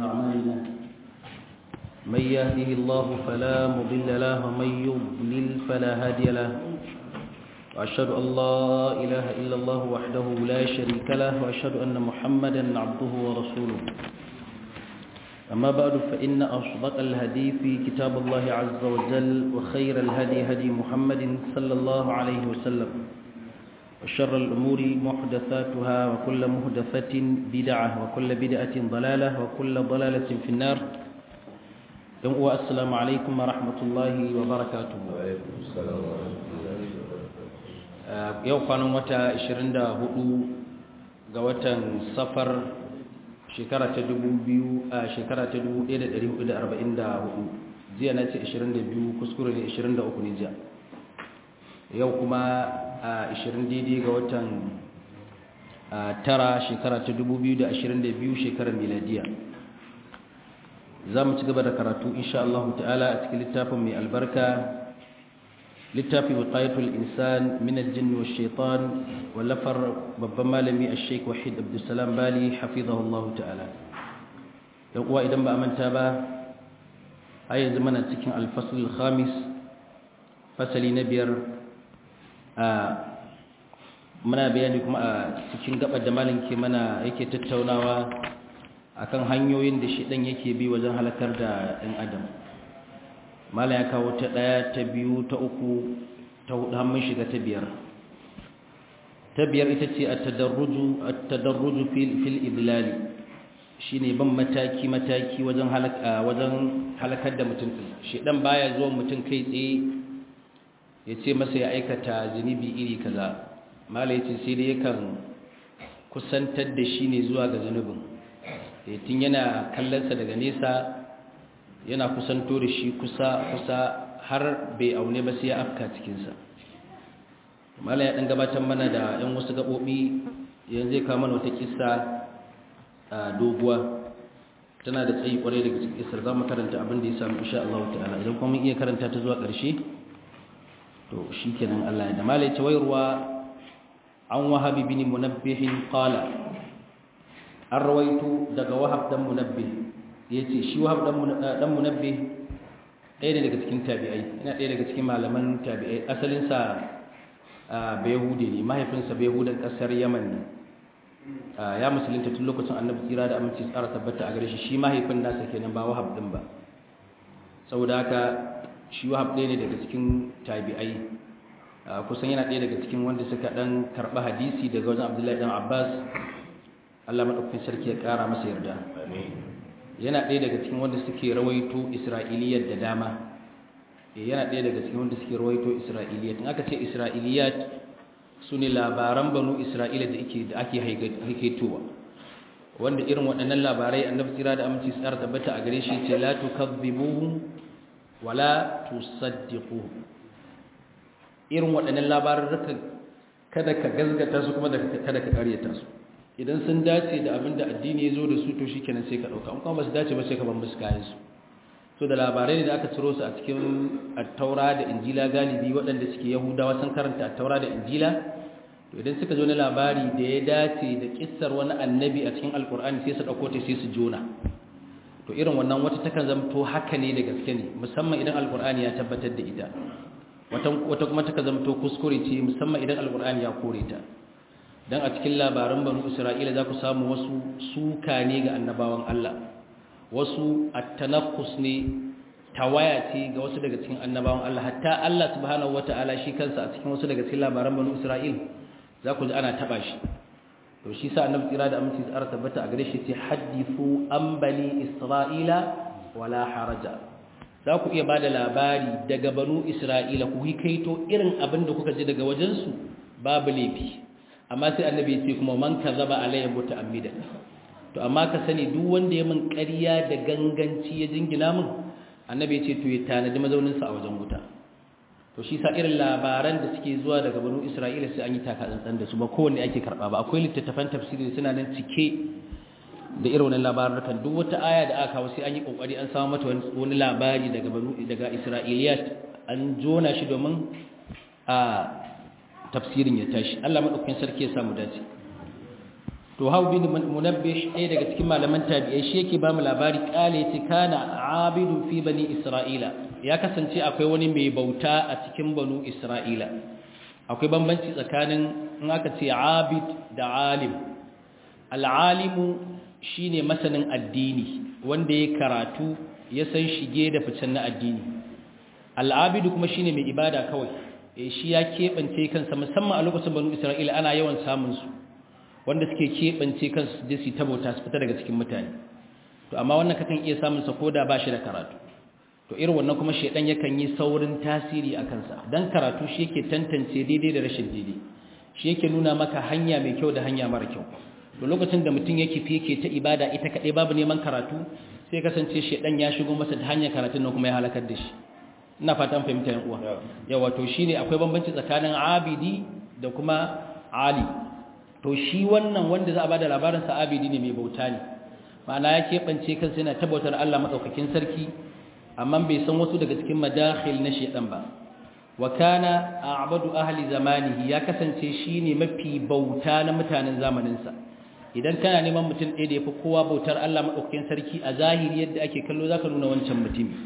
أعمالنا من يهده الله فلا مضل له ومن يضلل فلا هادي له وأشهد أن لا إله إلا الله وحده لا شريك له وأشهد أن محمدا عبده ورسوله أما بعد فإن أصدق الهدي في كتاب الله عز وجل وخير الهدي هدي محمد صلى الله عليه وسلم وشر الأمور محدثاتها وكل محدثة بدعة وكل بدعة ضلالة وكل ضلالة في النار السلام عليكم ورحمة الله وبركاته. وعليكم السلام ورحمة الله وبركاته. yau kwanan wata 24 ga watan safar shekara ta 1444 jiya na ce 22 kuskure ne 23 ne jiya yau kuma 20 daidai ga watan tara shekara ta 2022 shekarar miladiya za mu ci gaba da karatu insha Allah ta'ala a cikin littafin mai albarka littafi wiqayatul insan min al-jinn wa shaitan wallafar babban malami al-sheikh wahid abdussalam bali hafizahu Allah ta'ala dan uwa idan ba a manta ba a yanzu mana cikin al-fasl al-khamis fasali na biyar muna bayani kuma a cikin gabar da malam ke mana yake tattaunawa akan hanyoyin da shedan yake bi wajen halakar da ɗan adam malam ya kawo ta ɗaya ta biyu ta uku ta hudu har mun shiga ta biyar ita ce at-tadarruju fil idlal shine ban mataki wajen halakar da mutum shedan baya zuwa mutum kai tsaye ya ce masa ya aikata zunubi iri kaza malai ce sai dai yakan kusantar da shi ne zuwa ga zunubin tun yana kallonsa daga nesa yana kusanto da shi kusa har bai aune ba sai ya afka cikinsa malai ya ɗan gabatar mana da ‘yan wasu gaɓoɓi yanzu zai kawo mana wata kisa doguwa tana da tsayi ƙwarai daga cikin kisar za mu karanta abin da ya samu insha Allah ta'ala idan kuma mun iya karanta ta zuwa ƙarshe to shi kenan Allah da malai ta wayarwa an wahabi bin munabbihin qala an rawaitu daga wahab dan munabbih yace shi wahab dan munabbih ɗaya ne daga cikin tabi'ai ina ɗaya daga cikin malaman tabi'ai asalin sa bayahudi ne mahaifinsa bayahudan kasar yaman ne ya musulunta tun lokacin annabi tsira da aminci tsara tabbata a gare shi mahaifin nasa kenan ba wahab din ba saboda haka shi wahab ɗaya ne daga cikin tabi'ai kusan yana ɗaya daga cikin wanda suka ɗan karɓi hadisi daga wajen abdullahi ɗan abbas allah maɗaukakin sarki ya ƙara masa yarda yana ɗaya daga cikin wanda suke rawaito isra'iliyat da dama yana ɗaya daga cikin wanda suke rawaito isra'iliyat in aka ce isra'iliyat su ne labaran banu isra'ila da ake haikaitowa wanda irin waɗannan labarai annabi tsira da aminci tsara tabbata a gare shi ce la tukazzibuhu wala tusaddiquhu irin waɗannan labarurruka kada ka gazgata su kuma kada ka ƙaryata su idan sun dace da abin da addini ya zo da su to shikenan sai ka ɗauka an kuma ba su dace ba sai ka ban musu kayan su so da labarai ne da aka ciro su a cikin attaura da injila galibi waɗanda suke yahudawa sun karanta attaura da injila to idan suka zo na labari da ya dace da kissar wani annabi a cikin alkur'ani sai su ɗauko ta sai su jona to irin wannan wata takan zamto haka ne da gaske ne musamman idan alkur'ani ya tabbatar da ita wata kuma takan zamto kuskure ce musamman idan alkur'ani ya kore ta dan a cikin labaran banu isra'ila za ku samu wasu suka ne ga annabawan Allah wasu at-tanaqqus ne tawaya ce ga wasu daga cikin annabawan Allah hatta Allah subhanahu wataala shi kansa a cikin wasu daga cikin labaran banu isra'il za ku ji ana taba shi to shi sa annabi tsira da aminci tsara tabbata a gare shi ce hadithu an bani isra'ila wala haraja za ku iya bada labari daga banu isra'ila ku kaito irin abin da kuka ji daga wajensu babu laifi amma sai annabi ya ce kuma man kazaba alayya muta'ammidan to amma ka sani duk wanda ya min ƙarya da ganganci ya jingina min annabi ya ce to ya tanadi mazaunin sa a wajen wuta to shi sa irin labaran da suke zuwa daga banu isra'ila sai an yi taka tsantsan da su ba kowanne ake karba ba akwai littattafan tafsiri suna nan cike da irin wannan labarukan duk wata aya da aka kawo sai an yi kokari an samu mata wani labari daga isra'iliyat an jona shi domin a tafsirin ya tashi Allah madaukakin sarki ya samu dace to hau bin munabbih ɗaya daga cikin malaman tabi'ai shi yake ba mu labari kale yace kana abidu fi bani isra'ila ya kasance akwai wani mai bauta a cikin banu isra'ila akwai bambanci tsakanin in aka ce abid da alim al'alimu shine masanin addini wanda ya karatu ya san shige da ficen na addini al'abidu kuma shine mai ibada kawai shi ya keɓance kansa musamman a lokacin banu isra'ila ana yawan samun su wanda suke keɓance kansu da su tabauta su fita daga cikin mutane to amma wannan kakan iya samun sa koda ba shi da karatu to irin wannan kuma shedan yakan yi saurin tasiri a kansa dan karatu shi yake tantance daidai da rashin daidai shi yake nuna maka hanya mai kyau da hanya mara kyau to lokacin da mutum yake yake ta ibada ita kadai babu neman karatu sai kasance shedan ya shigo masa da hanyar karatun nan kuma ya halakar da shi ina fatan fahimta yan uwa yawa to shine akwai bambanci tsakanin abidi da kuma ali to shi wannan wanda za a bada labarin sa abidi ne mai bauta ne ma'ana ya keɓance kansa yana tabbatar Allah madaukakin sarki amma bai san wasu daga cikin madakhil na shedan ba wa kana a'badu ahli zamanihi ya kasance shine mafi bauta na mutanen zamanin sa idan kana neman mutum ɗaya da yafi kowa bautar Allah madaukakin sarki a zahiri yadda ake kallo zaka nuna wancan mutumi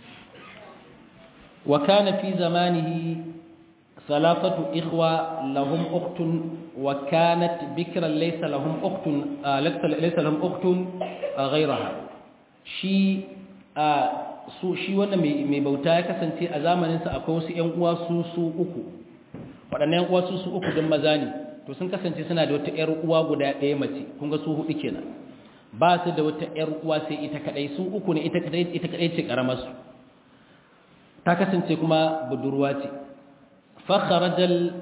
wa kana fi zamanihi ثلاثة إخوة لهم أخت وكانت بكرا ليس لهم أخت غيرها shi wannan mai bauta ya kasance a zamaninsa akwai wasu ‘yan uwa su uku waɗannan ‘yan uwa su uku don maza ne to sun kasance suna da wata ‘yar uwa guda ɗaya mace kun ga su hudu kenan ba su da wata ‘yar uwa sai ita kaɗai su uku ne ita kaɗai ce ƙaramarsu ta kasance kuma budurwa ce فخرج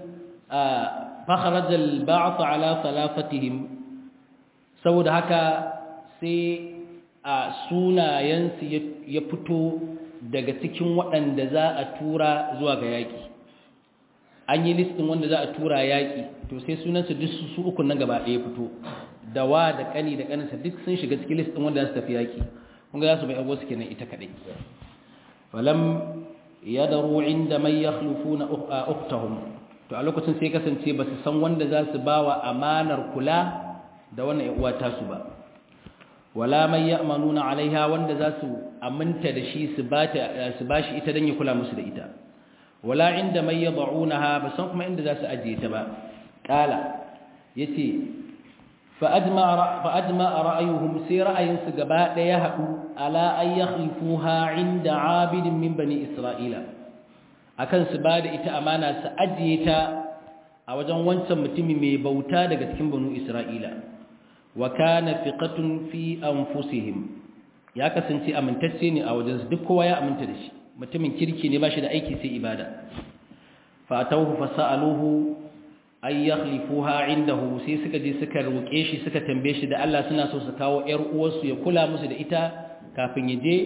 البعث على ثلاثتهم saboda haka sai sunayensu ya fito daga cikin waɗanda za a tura zuwa ga yaƙi an yi listin wanda za a tura yaƙi to sai sunansu duk su uku nan gaba ɗaya fito da wa da ƙani da ƙaninsa duk sun shiga cikin listin wanda za su tafi yaƙi kun ga za su bai agwasu kenan ita kaɗai falam yadaru inda man yakhlufuna ukhtahum to a lokacin sai kasance ba su san wanda za su bawa amanar kula da wannan uwa ta su ba wala man ya'manuna alaiha wanda za su aminta da shi su bashi ita dan ya kula musu da ita wala inda man yad'unaha ba san kuma inda za su ajiye ta ba kala yace fa ajma'a ra'ayuhum sai ra'ayinsu gaba daya hadu ala ay yakhlifuha inda 'abidin min bani isra'ila akan su bada ita amana su ajiye ta a wajen wancan mutumi mai bauta daga cikin banu isra'ila wa kana fiqatun fi anfusihim ya kasance amintacce ne a wajen su duk kowa ya aminta da shi mutumin kirki ne bashi da aiki sai ibada fa atawhu fasaluhu ay yakhlifuha indahu sai suka je suka roke shi suka tambaye shi da Allah suna so su kawo ƴar uwarsu ya kula musu da ita kafin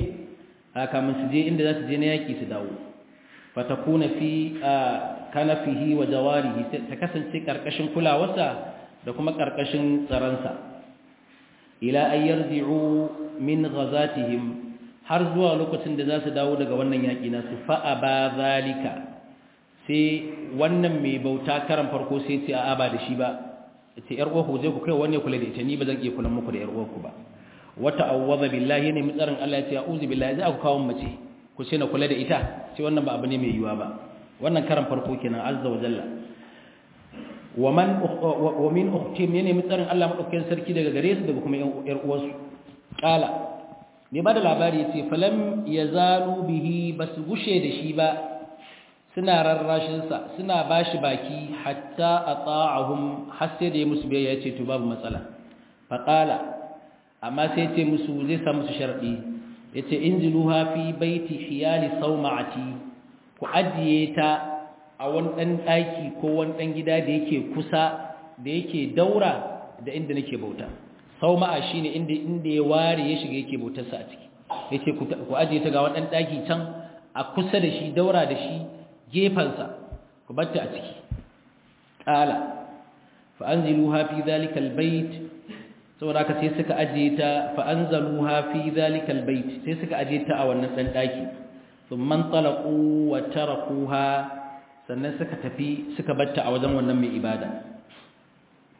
su je inda za su je na yaki su dawo fatakuna fi kanafihi wa jawarihi ta kasance karkashin kulawarsa da kuma karkashin tsaransa ila ay yarji'u min ghazatihim har zuwa lokacin da za su dawo daga wannan yaki nasu fa aba zalika sai wannan mai bauta karan farko sai ce a'a ba da shi ba ce yar uwarku je ku kai wanne kula da ita ni ba zan iya kula muku da yar uwarku ba wata awwaza billahi ne mutsarin Allah ya ce a'udhu billahi za ku kawo mace ku ce na kula da ita ce wannan ba abu ne mai yiwa ba wannan karan farko kenan azza wa jalla wa min ukhtim ne mutsarin Allah madaukakin sarki daga gare su daga kuma yar uwarsu kala ne ba da labari yace falam yazalu bihi basu gushe da shi ba suna rarrashinsa suna bashi baki hatta ata'ahum har sai da ya musu biyayya yace to babu matsala faqala amma sai yace musu zai sa musu sharadi yace inziluha fi baiti hiyali sawma'ati ku ajiye ta a wani dan daki ko wani dan gida da yake kusa da yake daura da inda nake bauta sawma'a shine inda ya ware ya shiga yake bautar sa a ciki yace ku ajiye ta ga wani dan daki can a kusa da shi daura da shi gefansa ku batta a ciki qala fa anziluha fi dhalika albayt saboda haka sai suka ajiye ta fa anzaluha fi dhalika albayt sai suka ajiye ta a wannan dan daki thumma talaqu wa tarakuha sannan suka tafi suka batta a wajen wannan mai ibada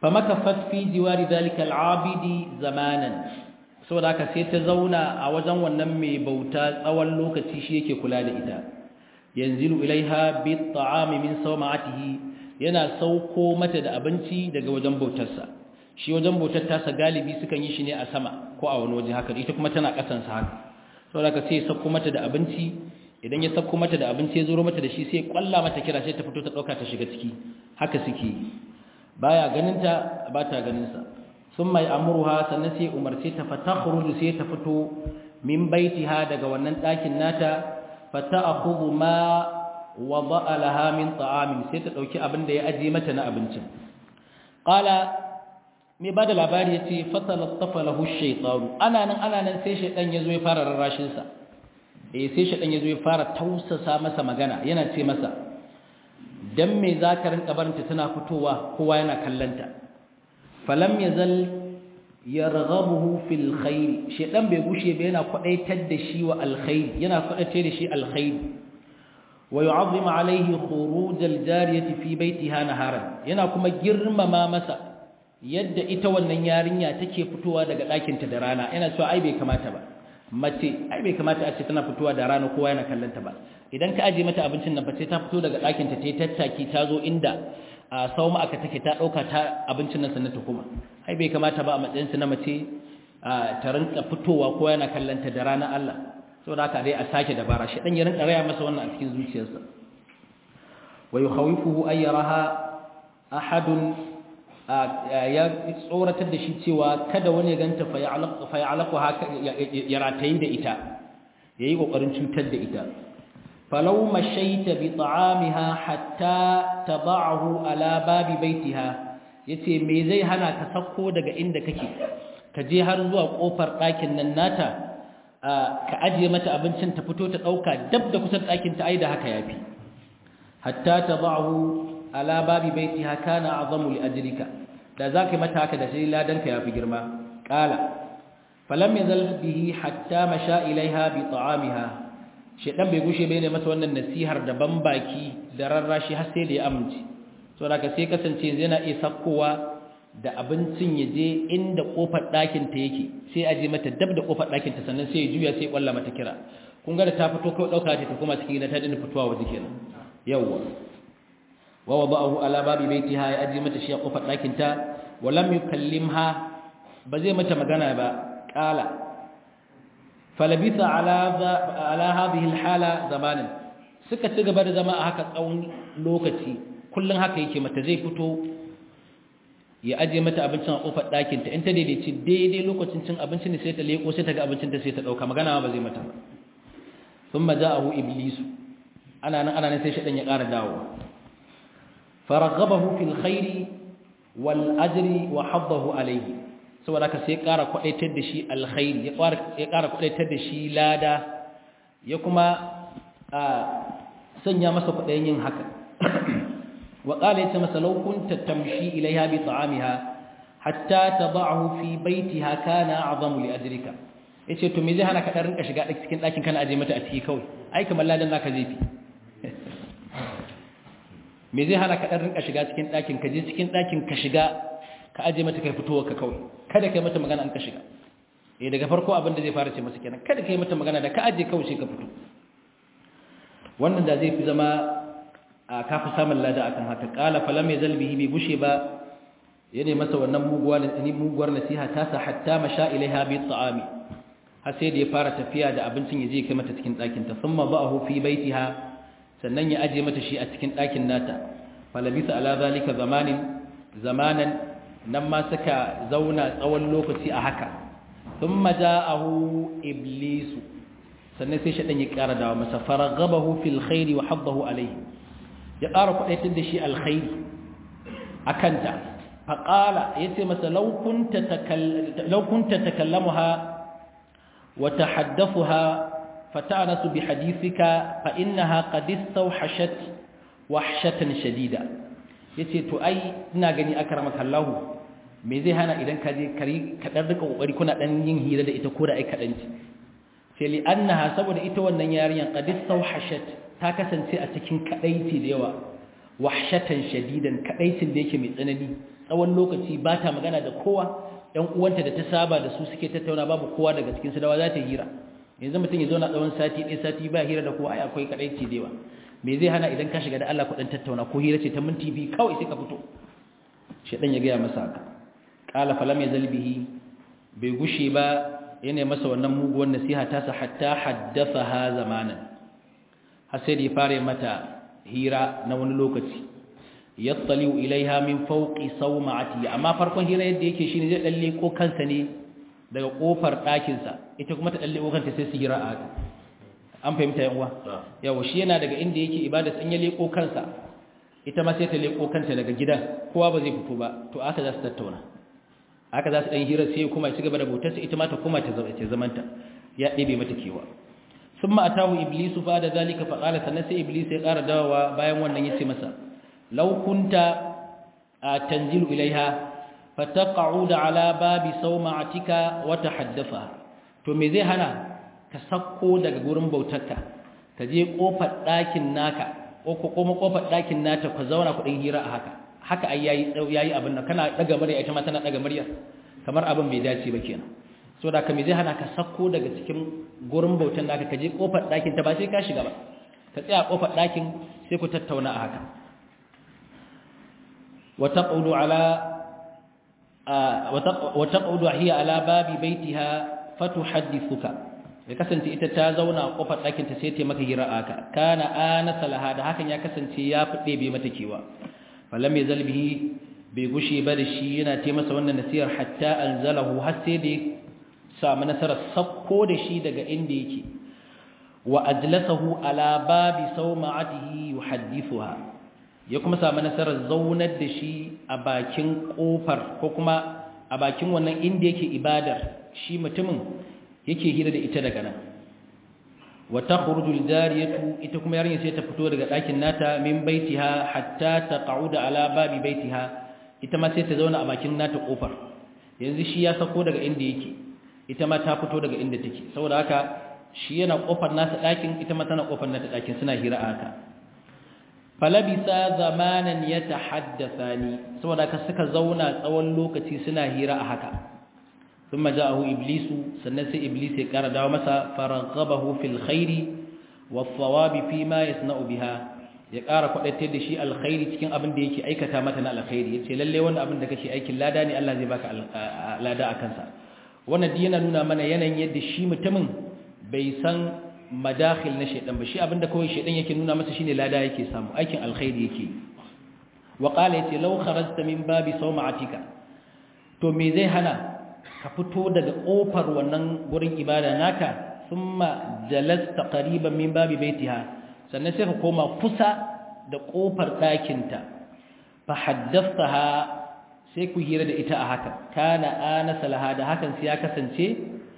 famakafat fi jiwari dhalika al'abidi zamanan saboda haka sai ta zauna a wajen wannan mai bauta tsawon lokaci shi yake kula da ita yanzilu ilaiha bit ta'ami min sawma'atihi yana sauko mata da abinci daga wajen bautarsa shi wajen bautar tasa galibi sukan yi shi ne a sama ko a wani waje haka ita kuma tana kasan sa haka saboda haka sai sauko mata da abinci idan ya sauko mata da abinci ya zo mata da shi sai kwalla mata kira sai ta fito ta dauka ta shiga ciki haka suke baya ganin ta ba ta ganin sa thumma ya'muruha sannan sai umarce ta fatakhruju sai ta fito min baitiha daga wannan ɗakin nata fata'khudhu ma wada'a laha min ta'amin sai ta dauki abin da ya aje mata na abincin qala me bada labari yace fatalattafa lahu ash-shaytan ana nan sai shaytan yazo ya fara rarrashin sa sai shaytan yazo ya fara tausasa masa magana yana ce masa dan me zaka rinka barinta tana fitowa kowa yana kallanta falam yazal yarghabuhu fil khair shaytan bai gushe ba yana kwadaitar da shi wa alkhair yana kwadaitar da shi alkhair wa yu'azzima alayhi khuruj aljariyati fi baytiha naharan yana kuma girmama masa yadda ita wannan yarinya take fitowa daga ɗakinta da rana yana cewa ai bai kamata ba mace ai bai kamata a ce tana fitowa da rana kowa yana kallanta ba idan ka aje mata abincin nan ba sai ta fito daga ɗakinta ta yi tattaki ta zo inda a sauma aka take ta ɗauka ta abincin nan sannan ta kuma ai bai kamata ba a matsayinsu na mace ta rinka fitowa kowa yana kallanta da rana Allah saboda haka dai a sake dabara shi dan ya rinka raya masa wannan a cikin zuciyarsa wa yukhawifuhu ay yaraha ahadun ya tsoratar da shi cewa kada wani ya ganta fa ya'laqu haka ya ratayi da ita yayi kokarin cutar da ita falau mashaita bi ta'amiha hatta tad'ahu ala babi baitiha yace me zai hana ka sako daga inda kake ka je har zuwa kofar ɗakin nan nata ka ajiye mata abincin ta fito ta dauka dab da kusan ɗakin ta aida haka yafi hatta tad'ahu ala babi baitiha kana azamu li ajrika da zaka mata haka da shi ladanka yafi girma qala falam yazal bihi hatta masha ilaiha bi ta'amiha shedan bai gushe bai ne mata wannan nasihar da baki da rarrashi har sai da ya amince so daga sai kasance yana iya sakkowa da abincin yaje inda kofar ɗakin ta yake sai aje mata dab da kofar ɗakin ta sannan sai ya juya sai kwalla mata kira kun ga da ta fito ko dauka ta kuma cikin gida ta dinga fitowa waje kenan yawa ووضعه على باب بيتها يأجي متى شيء قفت لكن ولم يكلمها بزي متى مغنى قال فلبث على هذه الحالة زمانا suka ci gaba da zama a haka tsawon lokaci kullun haka yake mata zai fito ya aje mata abincin a kofar ɗakin ta in ta daidaici daidai lokacin cin abincin ne sai ta leko sai ta ga abincin ta sai ta dauka magana ba zai mata ba thumma ja'ahu iblisu ana nan sai shedan ya ƙara dawowa فرغبه في الخير والأجر وحضه عليه saboda ka sai ƙara kwadaitar da shi alkhairi ya ƙara kwadaitar da shi lada ya kuma sanya masa kwadayin yin haka wa qala yace masa law kunta tamshi ilaiha bi ta'amiha hatta tad'ahu fi baytiha kana a'zamu li ajrika yace to me zai hana ka dan rinka shiga cikin ɗakin kana aje mata a ciki kawai ai kamar ladan naka zai fi me zai hana ka dan rinka shiga cikin ɗakin ka je cikin ɗakin ka shiga ka aje mata kai fitowa ka kawai kada kai mata magana an ka shiga daga farko abin da zai fara ce masa kenan kada kai mata magana da ka aje kawai sai ka fito wannan da zai fi zama ka fi samun lada akan haka qala falam yazal bihi bi bushe ba yana masa wannan muguwar nasiha ta sa hatta masha ilaiha bi ta'ami har sai da ya fara tafiya da abincin ya je kai mata cikin ɗakin ta thumma ba'ahu fi baitiha sannan ya aje mata shi a cikin ɗakin nata falabisa ala zalika zamanan nan ma suka zauna tsawon lokaci a haka thumma ja'ahu iblisu sannan sai shaɗan ya ƙara dawo masa faraghabahu fil khairi wa haddahu alayhi ya ƙara kwadaitar da shi alkhairi akanta faqala yace masa law kunta takallamuha wa tahaddathuha فتعنس بحديثك فإنها قد استوحشت وحشة شديدة yace to ai ina gani akramaka Allah me zai hana idan ka je ka dan rika kokari kuna dan yin hira da ita ko da ai kadan ci sai li annaha saboda ita wannan yarinyan qad istawhashat ta kasance a cikin kadaici da yawa wahshatan shadidan kadaicin da yake mai tsanani tsawon lokaci ba ta magana da kowa ɗan uwanta da ta saba da su suke tattauna babu kowa daga cikin su dawa za ta hira yanzu mutum ya zauna tsawon sati ɗaya sati ba hira da kowa ai akwai kadaici da yawa me zai hana idan ka shiga da Allah ku dan tattauna ko hira ce ta minti biyu kawai sai ka fito shedan ya gaya masa haka qala falam yazal bihi bai gushe ba yana masa wannan muguwar nasiha ta sa hatta haddathaha zamanan har sai da ya fara mata hira na wani lokaci yattaliu ilaiha min fawqi sawma'ati amma farkon hira yadda yake shine zai dalle ko kansa ne daga kofar ɗakin sa ita kuma ta dalle kanta sai su hira a haka an fahimta yan uwa yawa shi yana daga inda yake ibada san ya leko kansa ita ma sai ta leko kanta daga gidan kowa ba zai fito ba to aka za su tattauna aka za su dan hira sai kuma ci gaba da bautarsa ita ma ta koma ta zamanta ya ɗebe mata kewa ثم أتاه إبليس بعد ذلك فقال سنسي إبليس يقار دواء بايم ونن يتي مسا لو كنت تنزل إليها فتقعد على باب صومعتك وتحدثها to me zai hana ka sako daga gurin bautarka ka je kofar ɗakin naka ko kuma kofar ɗakin nata ka zauna ku ɗin hira a haka ai yayi abin nan kana daga murya ita ma tana daga murya kamar abin bai dace ba kenan so da me zai hana ka sako daga cikin gurin bautan naka ka je kofar ɗakin ta ba sai ka shiga ba ka tsaya kofar ɗakin sai ku tattauna a haka wa taqudu hiya ala babi baitiha fatuhaddithuka ya kasance ita ta zauna a kofar ɗakin ta sai ta maka hira haka kana ana salaha da hakan ya kasance ya fide bai mata kewa falam yazal bihi bai gushe ba da shi yana ta masa wannan nasihar hatta anzalahu har sai da samu nasarar sakko da shi daga inda yake wa ajlasahu ala babi sawma'atihi yuhaddithuha ya kuma samu nasarar zaunar da shi a bakin kofar ko kuma a bakin wannan inda yake ibadar shi mutumin yake hira da ita daga nan wa takhruju aljariyatu ita kuma yarinya sai ta fito daga ɗakin nata min baitiha hatta taq'uda ala babi baitiha ita ma sai ta zauna a bakin nata kofar yanzu shi ya sako daga inda yake ita ma ta fito daga inda take saboda haka shi yana kofar nasa ɗakin ita ma tana kofar nata ɗakin suna hira a haka falabisa zamanan yatahaddathani saboda haka suka zauna tsawon lokaci suna hira a haka thumma ja'ahu iblisu sannan sai iblis ya kara dawo masa faraghabahu fil khairi was sawabi fi ma yasna'u biha ya kara kwadatar da shi alkhairi cikin abin da yake aikata mata na alkhairi yace lalle wannan abin da kake aikin lada ne Allah zai baka lada akan sa wannan dai yana nuna mana yanayin yadda shi mutumin bai san madakhil na shedan ba shi abinda kawai shedan yake nuna masa shine lada yake samu aikin alkhairi yake wa qala yace law kharajta min babi sawma'atika to me zai hana ka fito daga kofar wannan gurin ibada naka thumma jalasta qariban min babi baitiha sannan sai ka koma kusa da kofar ɗakinta fa haddathaha sai ku hira da ita a haka kana ana salaha da hakan sai ya kasance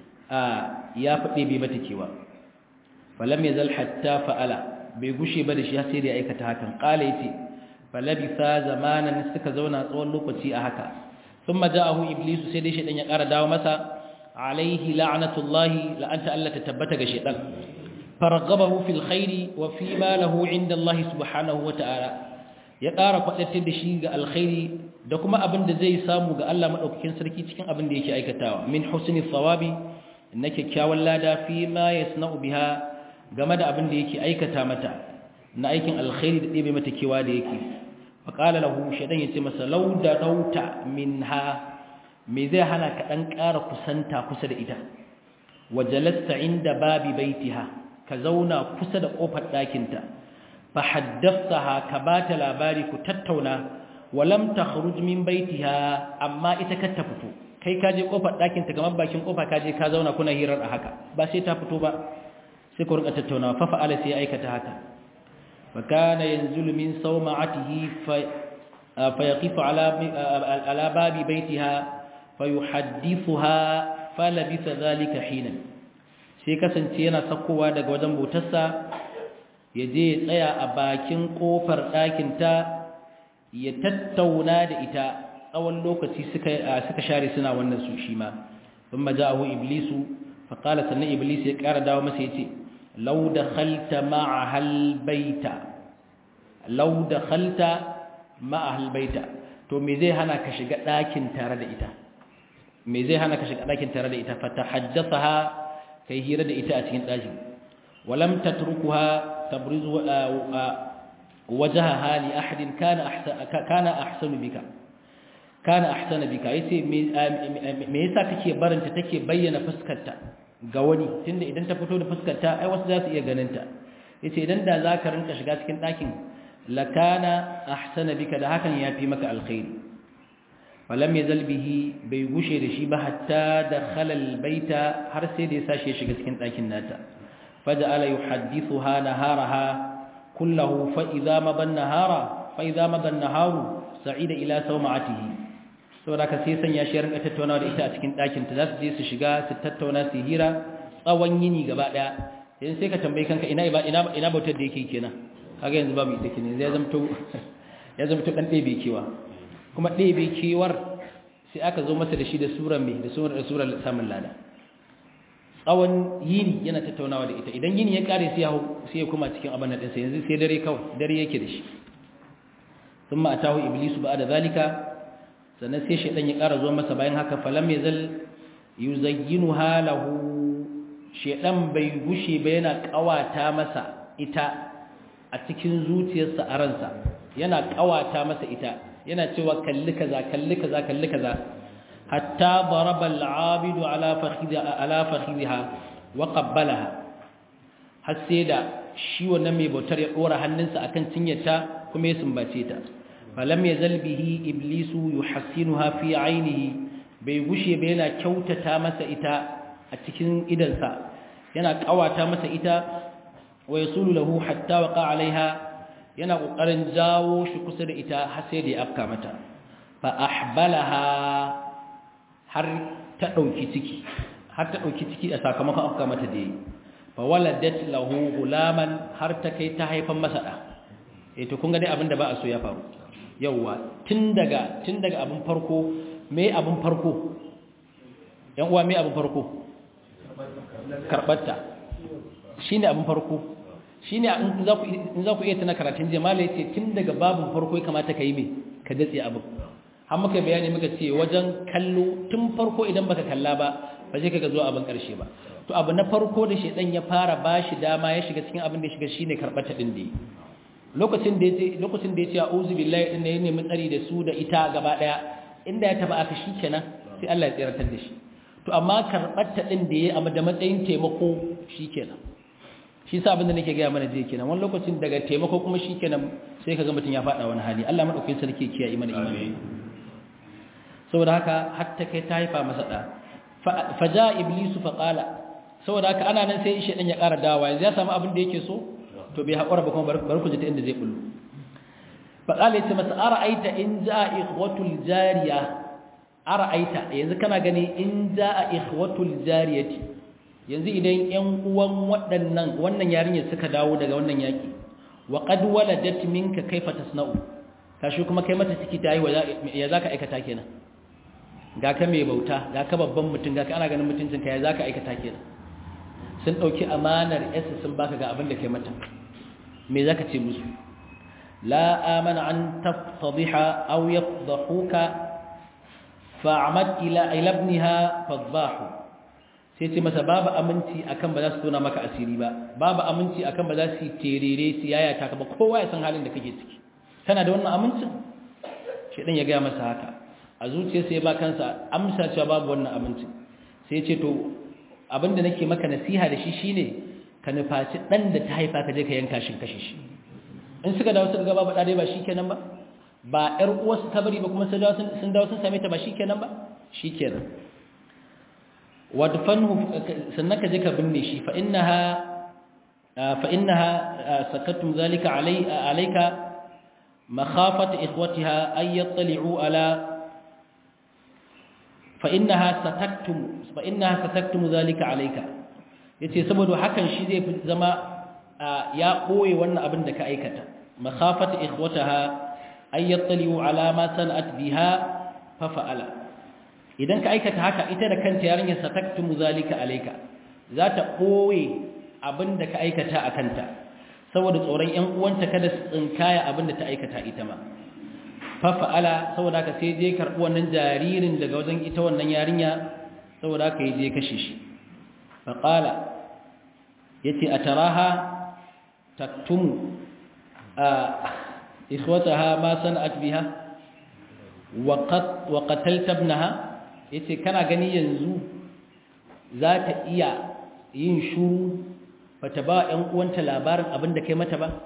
ya fade bai mata kewa falam yazal hatta fa'ala bai gushe ba da shi sai da ya aikata hakan qala yace falabisa zamanan suka zauna tsawon lokaci a haka thumma ja'ahu iblis sai dai shedan ya ƙara dawo masa alaihi la'natullahi la'anta Allah ta tabbata ga shedan farghabahu fil khairi wa fi ma lahu 'inda Allah subhanahu wa ta'ala ya ƙara kwadatar da shi ga alkhairi da kuma abin da zai samu ga Allah madaukakin sarki cikin abin da yake aikatawa min husni thawabi na kyakkyawan lada fi ma yasna'u biha game da abin da yake aikata mata na aikin alkhairi da ɗebe mata kewa da yake faƙala lahu shaɗan ya ce masa lauda rauta min ha me zai hana ka ɗan ƙara kusanta kusa da ita wajalasta inda babi baitiha ka zauna kusa da ƙofar ɗakinta fa haddafta ha ka ba ta labari ku tattauna walam ta min baitiha amma ita ka ta fito kai ka je ƙofar ɗakinta kamar bakin ƙofa ka je ka zauna kuna hirar a haka ba sai ta fito ba sai ku rinka tattaunawa fa fa'ala sai aikata haka fa kana yanzulu min sawma'atihi fa yaqifu ala babi baitiha fa yuhaddithuha fa labisa dhalika hina sai kasance yana sakkowa daga wajen bautarsa ya je ya tsaya a bakin kofar ɗakin ta ya tattauna da ita tsawon lokaci suka share suna wannan su shi ma thumma ja'ahu iblisu fa qala sannan iblis ya ƙara dawo masa yace لو دخلت معها البيت to me zai hana ka shiga ɗakin tare da ita me zai hana ka shiga ɗakin tare da ita fatahaddathaha kai hira da ita a cikin ɗakin walam tatrukuha tabrizu wajhaha li ahadin kana ahsanu bika yace me yasa kake barinta take bayyana fuskarta ga wani tunda idan ta fito da fuskarta ai wasu za su iya ganin ta yace idan da zaka rinka shiga cikin ɗakin lakana ahsana bika da hakan yafi maka alkhairi falam yazal bihi bai gushe da shi ba hatta dakhala albayta har sai da ya sashi ya shiga cikin ɗakin nata faja'ala yuhaddithuha naharaha kullahu fa idza madan naharu sa'ida ila sawma'atihi saboda ka sai sanya shi rinka tattaunawa da ita a cikin ɗakin ta za su je su shiga su tattauna su hira tsawon yini gaba daya yanzu sai ka tambayi kanka ina bautar da yake kenan kaga yanzu babu ita kenan ya zamto dan ɗebe kewa kuma ɗebe kewar sai aka zo masa da shi da surar mai da surar samun lada tsawon yini yana tattaunawa da ita idan yini ya kare sai ya kuma cikin abin nan ɗinsa yanzu sai dare kawai dare yake da shi sun ma atahu iblisu ba da zalika sannan sai shaidan ya ƙara zuwa masa bayan haka falam ya zal yuzayyinu halahu shaidan bai gushe ba yana ƙawata masa ita a cikin zuciyarsa a ransa yana ƙawata masa ita yana cewa kalli kaza hatta daraba al'abidu ala fakhidha wa qabbalaha har sai da shi wannan mai bautar ya dora hannunsa akan cinyarta kuma ya sumbace ta falam yazal bihi iblisu yuhassinuha fi ainihi bai gushe ba yana kyautata masa ita a cikin idansa yana kawata masa ita wa yasulu lahu hatta waqa alaiha yana kokarin jawo shi kusa da ita har sai da ya afka mata fa ahbalaha har ta dauki ciki a sakamakon afka mata da yi fa waladat lahu gulaman har ta kai ta haifan masa da to kun ga dai abinda ba a so ya faru yawa tun daga abin farko me abin farko yan uwa me abin farko karbatta shine abin farko shine in za ku iya tana karatun jama'a yace tun daga babin farko ya kamata ka yi me ka datse abin har muka bayani muka ce wajen kallo tun farko idan baka kalla ba sai kaga zuwa abin karshe ba to abu na farko da shedan ya fara bashi dama ya shiga cikin abin da ya shiga shine karbata din da lokacin da yace a'udhu billahi din ne ya nemi tsari da su da ita gaba daya inda ya taba aka shikenan sai Allah ya tsiratar da shi to amma karbata din da yayi amma da matsayin taimako shikenan shi sa abin da nake ga mana je kenan wani lokacin daga taimako kuma shikenan sai kaga mutun ya fada wani hali Allah madaukakin sarki kiyaye mana imani saboda haka hatta kai ta haifa masa da faja iblisu faqala saboda haka ana nan sai shedan ya ƙara dawa yanzu ya samu abin da yake so to bai haƙura ba kuma bar ku ji ta inda zai bullo faqala yace masa ara'aita in jaa ikhwatul jariya ara'aita yanzu kana gani in jaa ikhwatul jariyati yanzu idan ƴan uwan wannan yarinyar suka dawo daga wannan yaki wa qad waladat minka kaifa tasna'u kashi kuma kai mata ciki tayi ya zaka aikata kenan ga ka mai bauta ga ka babban mutum ga ka ana ganin mutuncinka ya zaka aikata kenan sun dauki amanar yasa sun baka ga abin da kai mata me zaka ce musu la amana an taftadiha aw yafdahuka fa'amad ila ibniha fadhahu sai ce masa babu aminci akan ba za su tona maka asiri ba babu aminci akan ba za su terere su yayata ka ba kowa ya san halin da kake ciki kana da wannan amincin shedan ya ga masa haka a zuciyarsa ya ba kansa amsa cewa babu wannan amincin sai ya ce to abinda nake maka nasiha da shi shine ka nufaci dan da ta haifa ka je ka yanka shi kashe shi in suka dawo suka ga babu dade ba shikenan ba ba ƴar uwarsu ta bari ba kuma sun dawo sun same ta ba shikenan ba shikenan wadfanhu sannan ka je ka binne shi fa innaha sakatum zalika alayka makhafat ikhwatiha ay yattali'u ala fa innaha sataktum zalika alayka yace saboda hakan shi zai zama ya koye wannan abin da ka aikata makhafat ikhwataha ay yattali'u ala ma sanat biha fa fa'ala idan ka aikata haka ita da kanta yarinyar sataktum zalika alayka za ta koye abin da ka aikata a kanta saboda tsoron ƴan uwanta kada su tsinkaya abin da ta aikata ita ma fa fa'ala saboda haka sai je karbi wannan jaririn daga wajen ita wannan yarinya saboda haka je kashe shi fa qala yace ataraha taktumu ikhwataha ma sana'at biha wa qatalta ibnaha yace kana gani yanzu za ta iya yin shuru bata ba ƴan uwanta labarin abin da kai mata ba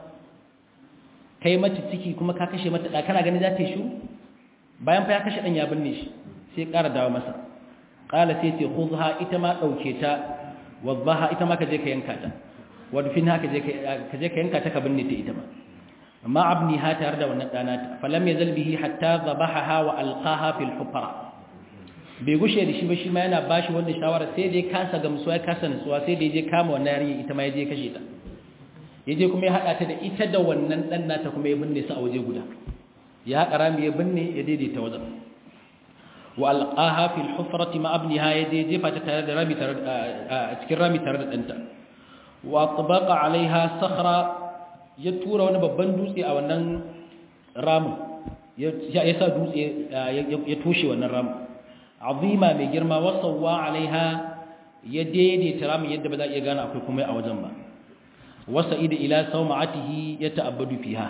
kai mata ciki kuma ka kashe mata da kana gani za ta yi shuru bayan fa ya kashe dan ya binne shi sai ƙara dawo masa qala sai ce khudha ita ma dauke ta wadhaha ita ma ka je ka yanka ta wadfinha ka je ka yanka ta ka binne ta ita ma amma abniha tare da wannan dana ta falam yazal bihi hatta dhabahaha wa alqaha fil hufra bai gushe da shi ba shi ma yana bashi wannan shawara sai dai kasa gamsuwa ya kasa nutsuwa sai dai je kama wannan yarinya ita ma ya je kashe ta yaje kuma ya hada ta da ita da wannan dan nata kuma ya binne su a waje guda ya haƙa rami ya binne ya daidaita wajen wa alqaha fil hufrati ma abniha ya je jefa ta tare da rami tare a cikin rami tare da danta wa tabaqa alaiha sakhra ya tura wani babban dutse a wannan ramin ya sa dutse ya toshe wannan ramin azima mai girma wasawwa alaiha ya daidaita ramin yadda ba za a iya gane akwai kuma a wajen ba wasa'ida ila sawma'atihi ya ta'abbadu fiha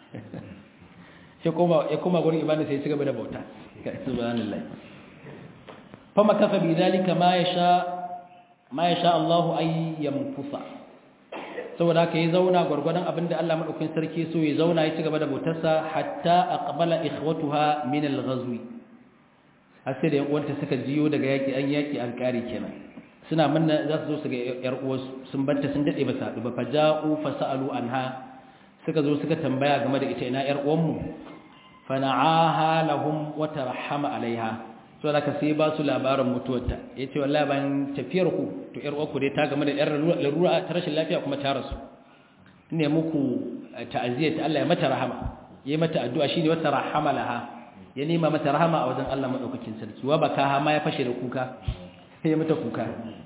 ya koma gurin ibada sai ya ci gaba da bauta subhanallah fa makafa bi zalika ma yasha Allahu ay yamkusa saboda haka ya zauna gurgurdan abinda Allah madaukakin sarki so ya zauna ya ci gaba da bautarsa hatta aqbala ikhwatuha min al-ghazwi sai da yan uwanta suka jiyo daga yaki an kare kenan suna manna za su zo su ga yar uwarsu sun banta sun dade ba su haɗu ba faja'u fasalu anha suka zo suka tambaya game da ita ina yar uwanmu fana'aha lahum wa tarahama alaiha so da ka sai ba su labarin mutuwarta yace wallahi ban tafiyar ku to yar uwarku dai ta game da yar larura ta rashin lafiya kuma ta rasu ne muku ta'aziyya ta Allah ya mata rahama yayi mata addu'a shine wa tarahama laha ya nema mata rahama a wajen Allah madaukakin sarki wa baka ma ya fashe da kuka ya mata kuka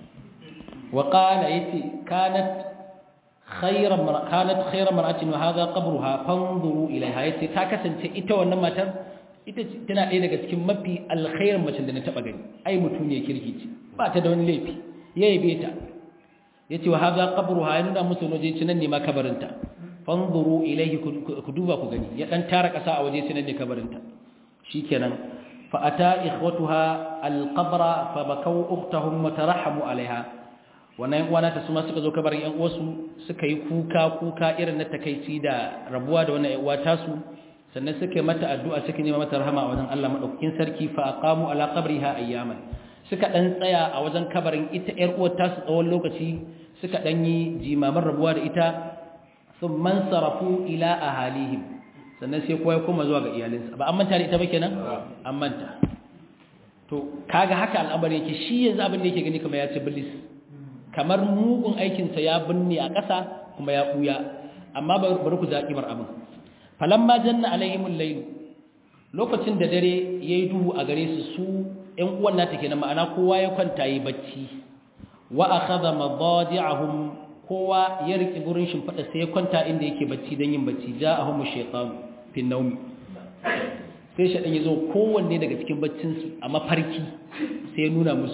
wa qala yati kanat khayran mar'atin wa hadha qabruha fanzuru ilaiha yati ta kasance ita wannan matar ita tana ɗaya daga cikin mafi alkhairin macen da na taba gani ai mutum ne kirki ce ba ta da wani laifi yayi ta yace wa hadha qabruha yana musu waje cinan ne ma kabarinta fanzuru ilaihi ku duba ku gani ya dan tara kasa a waje cinan ne kabarinta shikenan فأتى إخوتها القبر فبكوا أختهم وترحموا عليها وانا تسمى suka zo kabarin ƴan uwansu suka yi kuka irin na takeici da rabuwa da wannan uwa tasu sannan suka yi mata addu'a suka nema mata rahama a wajen Allah madaukakin sarki fa aqamu ala qabriha ayyaman suka dan tsaya a wajen kabarin ita ƴar uwar tasu tsawon lokaci suka dan yi jimaman rabuwa da ita thumma sarafu ila ahalihim sannan sai kowa ya koma zuwa ga iyalinsa ba an manta da ita ba kenan an manta to kaga haka al'amari yake shi yanzu abin da yake gani kamar ya ci bilis kamar mugun aikin sa ya binne a ƙasa kuma ya buya amma bari ku zaki mar abin falamma janna alaihimul layl lokacin da dare yayi duhu a gare su ƴan uwan nata kenan ma'ana kowa ya kwanta yi bacci wa akhadha madadi'ahum kowa ya riki gurin shimfada sai ya kwanta inda yake bacci dan yin bacci ja'ahum shaytan fi naumi sai shaɗan ya zo kowanne daga cikin baccinsu a mafarki sai ya nuna musu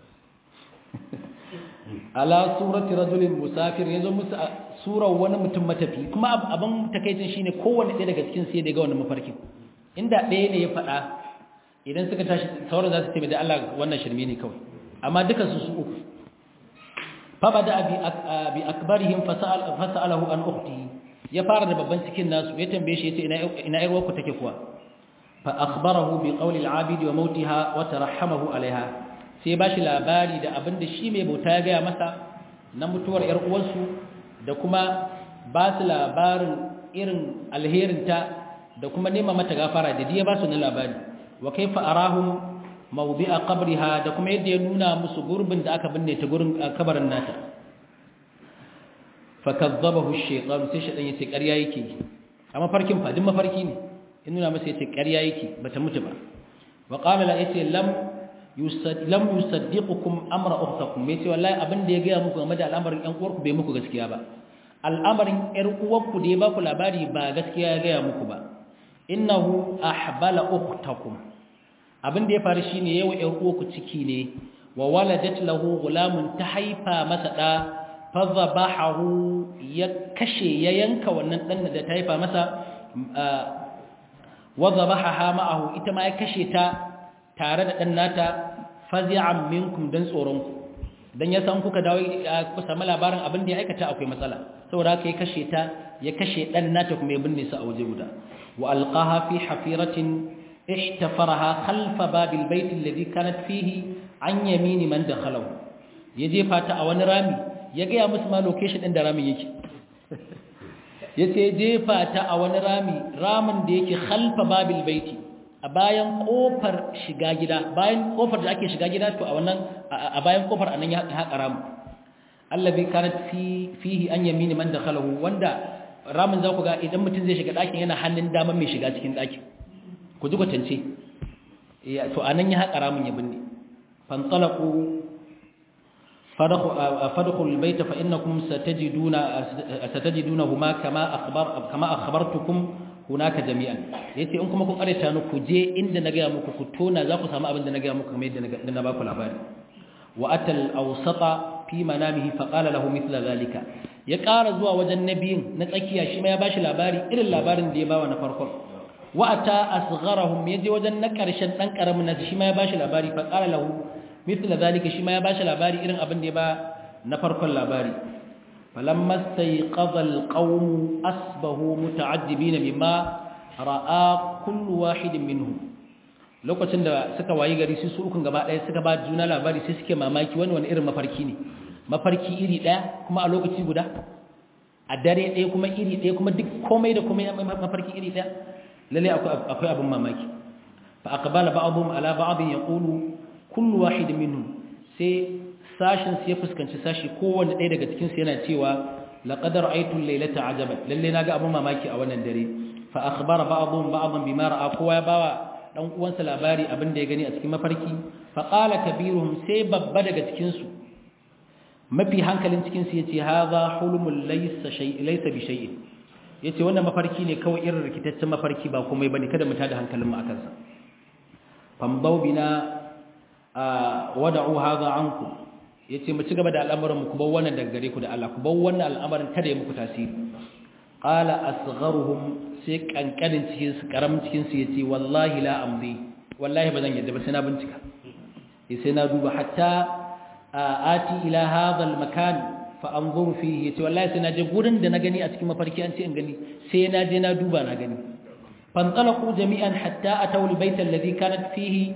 ala surati rajulin musafir ya zo musu a surar wani mutum matafi kuma abin takaicin shine kowanne ɗaya daga cikin sai daga wannan mafarkin inda ɗaya ne ya faɗa idan suka tashi sauran za su ce da Allah wannan shirme ne kawai amma duka su uku fa bada bi akbarihim fasa'alahu an ukhtihi ya fara da babban cikin nasu ya tambaye shi yace ina yar uwarku take kuwa fa akhbarahu bi qawli al-abid wa mautiha wa tarahamahu alaiha sai ba shi labari da abinda shi mai bauta ya gaya masa na mutuwar yar uwarsu da kuma ba su labarin irin alherinta da kuma nema mata gafara da diya ba su na labari wa kaifa arahum mawdi'a qabriha da kuma yadda ya nuna musu gurbin da aka binne ta gurin kabarin nata fakazzabahu ash-shaytan sai shaytan yace ƙarya yake amma farkin fa din mafarki ne in nuna masa yace ƙarya yake bata mutu ba wa qala la yace lam yusaddiqukum amra ukhtakum yace wallahi abin da ya ga muku game da al'amarin ƴan uwarku bai muku gaskiya ba al'amarin ƴar uwarku da ya ba ku labari ba gaskiya ya ga muku ba innahu ahbala ukhtakum abin da ya faru shine yawa ƴan uwarku ciki ne wa waladat lahu gulamun ta haifa masa da fa zabahu ya kashe ya yanka wannan dan da ta haifa masa wa zabaha ma'ahu ita ma ya kashe ta tare da dan nata fazi'an minkum dan tsoron ku dan ya san kuka dawo ku samu labarin abin da ya aikata akwai matsala saboda haka ya kashe dan nata kuma ya binne su a waje guda wa alqaha fi hafiratin ihtafaraha khalfa babil bayt alladhi kanat fihi an yamini man dakhalahu ya jefa ta a wani rami ya ga ya musu ma location din da ramin yake yace jefa ta a wani ramin da yake khalfa babil bayt a bayan kofar shiga gida bayan kofar da ake shiga gida to a bayan kofar anan ya haƙa ramu allazi kanat fihi an yamini man dakhalahu wanda ramin za ku ga idan mutum zai shiga ɗakin yana hannun daman mai shiga cikin ɗakin ku ji kwatance to anan ya haƙa ramin ya binne fantalaqu fadkhul albayta fa innakum satajidunahuma kama akhbartukum hunaka jami'an yace in kuma kun karanta ni ku je inda na ga muku ku tona za ku samu abin da na ga muku kamar yadda na ba ku labari wa atal awsata fi manamihi fa qala lahu mithla zalika ya ƙara zuwa wajen nabiyin na tsakiya shi ma ya bashi labari irin labarin da ya bawa na farkon wa ata asgharahum yaje wajen na ƙarshen dan karamin na shi ma ya bashi labari fa qala lahu mithla zalika shi ma ya bashi labari irin abin da ya ba na farkon labari فلما استيقظ القوم أصبحوا متعجبين مما رأى كل واحد منهم lokacin da suka wayi gari su ukun gaba ɗaya suka ba juna labari sai suke mamaki wani irin mafarki ne mafarki iri ɗaya kuma a lokaci guda a dare ɗaya kuma iri ɗaya kuma duk komai da komai mafarki iri ɗaya lalle akwai abin mamaki fa aqbala ba'dhum ala ba'd yaqulu kullu wahid minhum sai sashin su ya fuskanci sashi kowanne ɗaya daga cikin su yana cewa laqad ra'aytu al-laylata ajaban lalle naga abun mamaki a wannan dare fa akhbara ba'dhum ba'dhan bima ra'a kowa ya bawa dan uwansa labari abin da ya gani a cikin mafarki fa qala kabiruhum sai babba daga cikin su mafi hankalin cikin su yace hadha hulmul laysa bi shay'in yace wannan mafarki ne kawai irin rikitaccen mafarki ba komai bane kada mu tada hankalin mu akan sa famdau bina wada'u hadha ankum yace mu ci gaba da al'amuran mu ku bar wannan daga gare ku da Allah ku bar wannan al'amarin kada ya muku tasiri qala asgharuhum sai kankanin cikin su karamin cikin su yace wallahi la amdi wallahi bazan yadda ba sai na bincika sai na duba hatta ati ila hadha al-makan fa anzuru fihi yace wallahi sai na je gurin da na gani a cikin mafarki an ce in gani sai na je na duba na gani fantalaqu jami'an hatta ataw al-bayt alladhi kanat fihi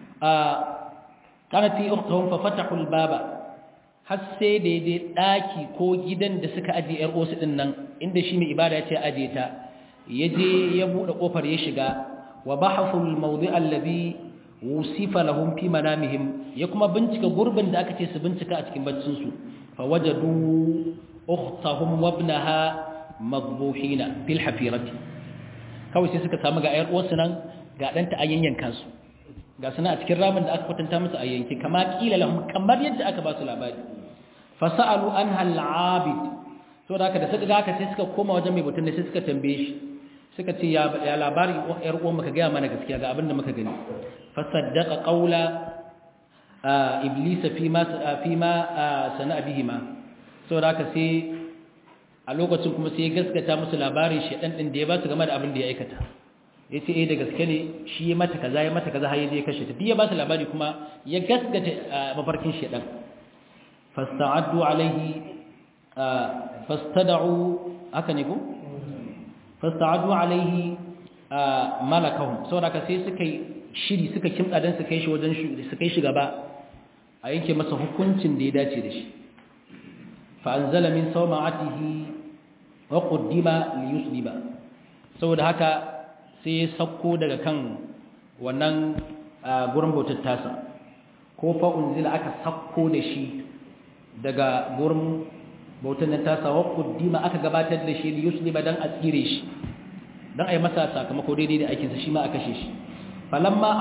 kanat fi ukhtuhum fa fatahu al-baba har sai daidai daki ko gidan da suka aje yar osu din nan inda shi mai ibada ya ce aje ta yaje ya bude kofar ya shiga wa bahathu al-mawdi' alladhi wusifa lahum fi manamihim ya kuma bincika gurbin da aka ce su bincika a cikin baccin su fa wajadu ukhtahum wa ibnaha madbuhina fil hafirati kawai sai suka samu ga yar osu nan ga danta a yanyanka su ga suna a cikin ramin da aka kwatanta musu a yanki kama kila lahum kamar yadda aka ba su labari fasalu anha al-abid so da aka da suka ga aka sai suka koma wajen mai butun ne sai suka tambaye shi suka ce ya labari yar uwan muka ga mana gaskiya ga abin da muka gani fasaddaqa qawla iblis fi ma sana'a bihima so da aka sai a lokacin kuma sai ya gaskata musu labarin shedan din da ya ba su game da abin da ya aikata yace da gaske ne shi ya mata kaza har yaje ya kashe ta duk ya ba su labari kuma ya gaskata mafarkin shedan fasta'addu alaihi fastad'u haka ne ko fasta'addu alaihi malakahum saboda sai suka shiri suka kimtsa dan su kai shi wajen su kai shi gaba a yanke masa hukuncin da ya dace da shi fa anzala min sawma'atihi wa qaddima liyusliba saboda haka sai ya sauko daga kan wannan gurin bautar tasa ko fa unzila aka sauko da shi daga gurin bautar nan tasa wa qaddima aka gabatar da shi liyusliba dan a tsire shi dan ai masa sakamako daidai da aikinsa shi ma aka kashe shi falamma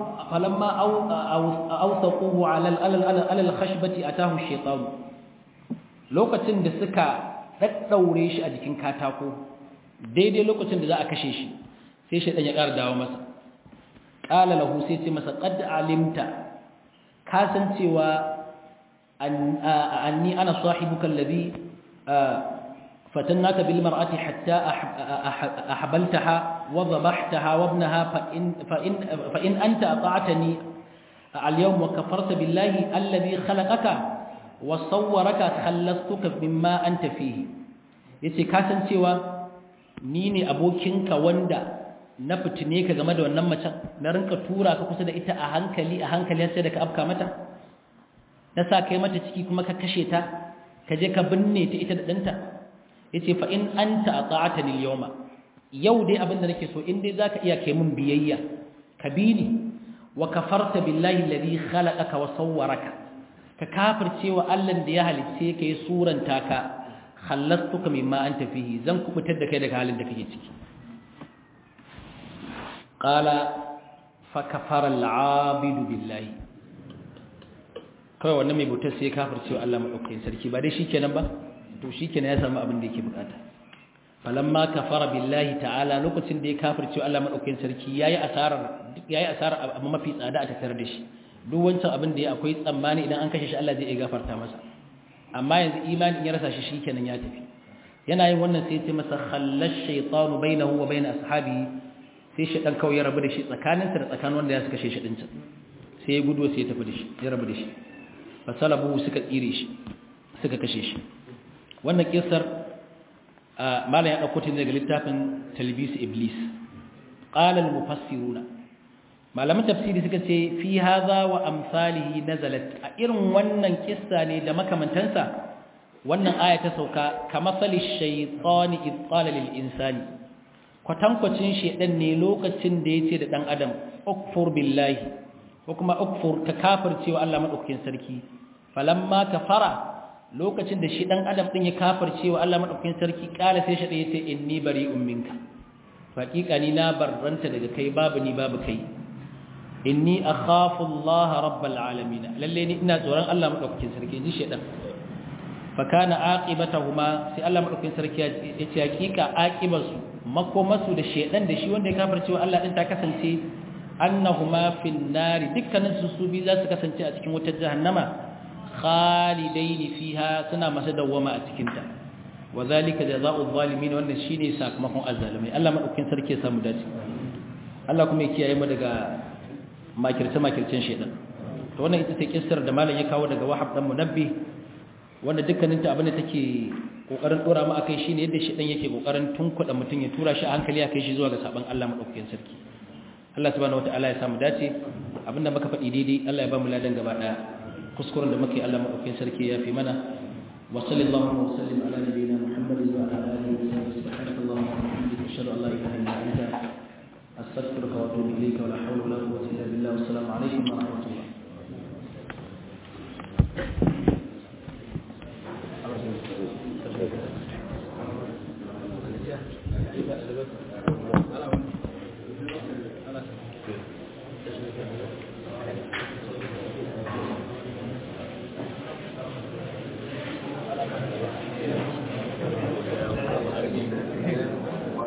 awsaquhu ala al-khashbati atahu ash-shaytan lokacin da suka daddaure shi a jikin katako daidai lokacin da za a kashe shi sai shaytan ya ƙara dawo masa qala lahu sai ce masa qad alimta kasancewa anni ana sahibuka alladhi فتناك بالمرأة حتى أحبلتها وضبحتها وابنها فإن أنت أطعتني اليوم وكفرت بالله الذي خلقك وصورك خلصتك مما أنت فيه yace kasancewa ni ne abokinka wanda na fitine ka game da wannan macen na rinka tura ka kusa da ita a hankali sai da ka afka mata na sa kai mata ciki kuma ka kashe ta ka je ka binne ta ita da ɗanta yace fa in anta ata'atani al-yawma yau dai abinda nake so in dai zaka iya kai mun biyayya ka bi ni wa kafarta billahi alladhi khalaqaka wa sawwaraka ka kafircewa Allah da ya halicce ka yi suranta ka khallastuka mimma anta fihi zan kubutar da kai daga halin da kake ciki qala fa kafara al-abidu billahi kawai wannan mai bautar sai kafircewa Allah madaukakin sarki ba dai shikenan ba to shikenan ya samu abin da yake bukata falamma kafara billahi ta'ala lokacin da ya kafirce Allah madaukakin sarki yayi asarar abu mafi tsada a tattare da shi duk wancan abin da ya akwai tsammani idan an kashe shi Allah zai iya gafarta masa amma yanzu imani in ya rasa shi shikenan ya tafi yana yin wannan sai ya ce masa khallash shaytanu bainahu wa bain ashabihi sai shaytan kawai ya rabu da shi tsakaninsa da tsakanin wanda ya suka kashe shi din can sai ya gudu sai ya tafi da shi ya rabu da shi fasalabu suka tsire shi suka kashe shi wannan kissar malam ya dauko ta daga littafin talbis iblis qala al mufassiruna malaman tafsiri suka ce fi hadha wa amsalihi nazalat a irin wannan kissa ne da makamantansa wannan aya ta sauka kamasali shaytani id qala lil insani kwatankwacin shedan ne lokacin da yace da dan adam ukfur billahi ko kuma ukfur ta kafircewa Allah madaukakin sarki falamma kafara lokacin da shi dan adam din ya kafircewa Allah madaukakin sarki kala sai shi da yace inni bari'un minka haqiqa ni na barranta daga kai babu ni babu kai inni akhafu Allah rabbal alamin lalle ni ina tsoron Allah madaukakin sarki ji shedan fa kana aqibatuhuma sai Allah madaukakin sarki yace haqiqa aqibarsu makomasu da shedan da shi wanda ya kafircewa Allah din ta kasance annahuma fin nari dukkanin su bi za su kasance a cikin wutar jahannama khalidaini fiha suna masu dawwama a cikin ta wazalika jazaa'u zalimin wannan shine sakamakon azzalimai Allah madaukakin sarki ya samu dace Allah kuma ya kiyaye mu daga makirce shedan to wannan ita ce kissar da malam ya kawo daga Wahab dan Munabbih wanda dukkanin ta abin da take kokarin dora mu akai shine yadda shedan yake kokarin tunkuda mutun ya tura shi a hankali akai shi zuwa ga saban Allah madaukakin sarki Allah subhanahu wataala ya samu dace abinda muka faɗi daidai Allah ya ba mu ladan gaba daya kuskuren da muke Allah madaukakin sarki ya fi mana wa sallallahu wa sallim ala nabiyyina Muhammadin wa ala alihi wa sahbihi subhanallahi wa bihamdihi ashhadu an la ilaha illa anta astaghfiruka wa atubu ilayka wa la hawla wa la quwwata illa billah wa assalamu alaykum wa rahmatullah